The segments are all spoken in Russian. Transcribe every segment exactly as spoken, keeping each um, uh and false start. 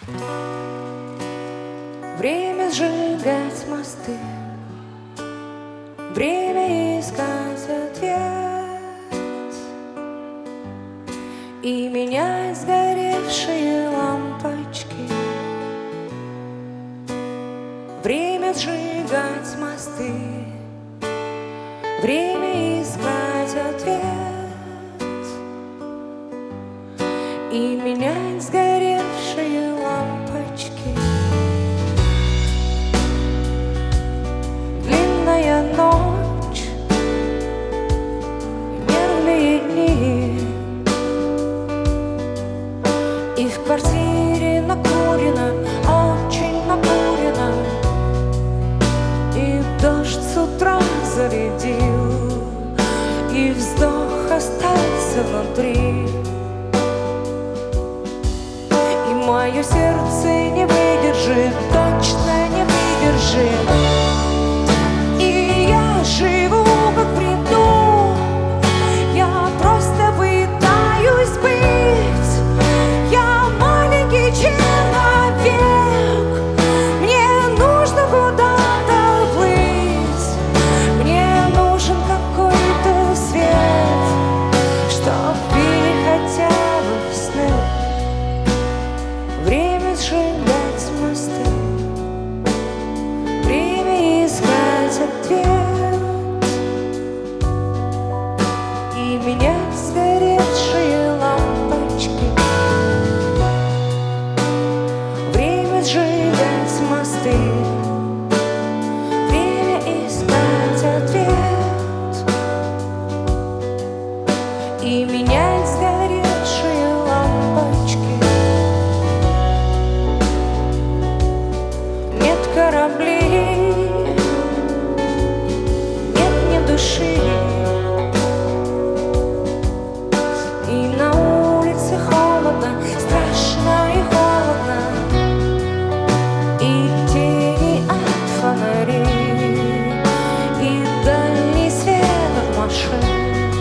Время сжигать мосты, время искать ответ и менять сгоревшие лампочки. Время сжигать мосты, время искать ответ и менять сгоревшие лампочки. Длинная ночь, нервные дни, и в квартире накурено, очень накурено, и дождь с утра зарядил, и вздох остался внутри, и мое сердце не выдержит, точно не выдержит. И я живу как в бреду, я просто пытаюсь быть. Я маленький человек, мне нужно куда-то плыть, мне нужен какой-то свет, чтоб били хотя бы сны. Время сжигать мосты, время искать ответ и менять сгоревшие лампочки. Время сжигать мосты, время искать ответ и менять сгоревшие лампочки. Нет кораблей, нет ни души, и на улице холодно, страшно и холодно, и тени от фонарей, и дальний свет от машин.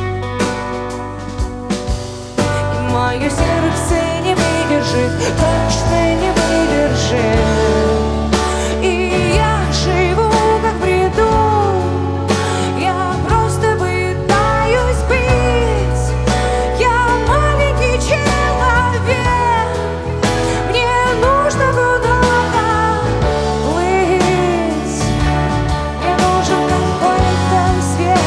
И мое сердце не выдержит, точно не выдержит. И я живу как в бреду, я просто пытаюсь быть. Я маленький человек, мне нужно куда-то плыть, мне нужен какой-то свет.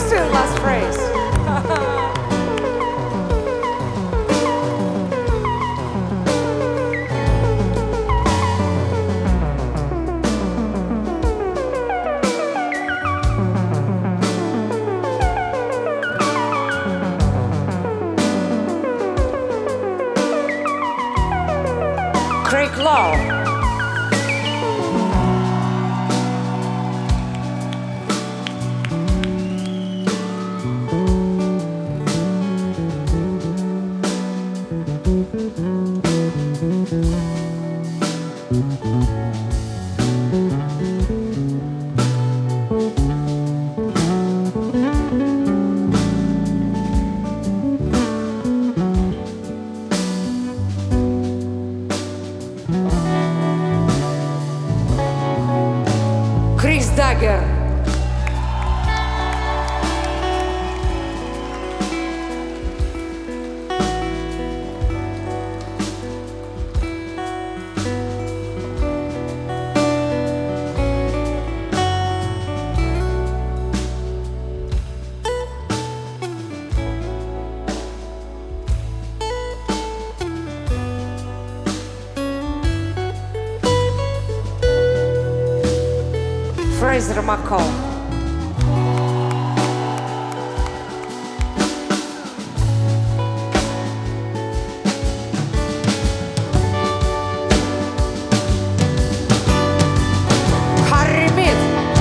Still last phrase. Craig Lowe. Крис Даггер. Фрейзер Маккол. Харри Мид.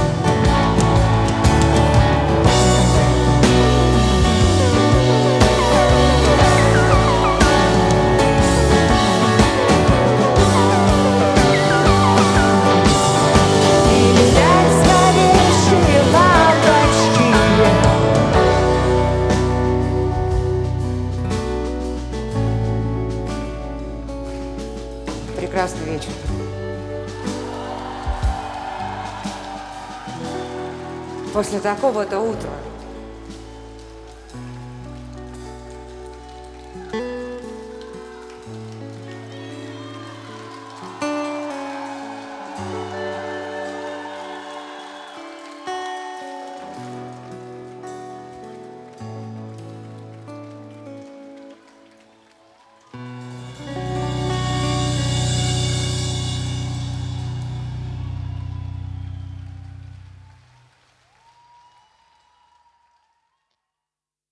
Прекрасный вечер. После такого-то утра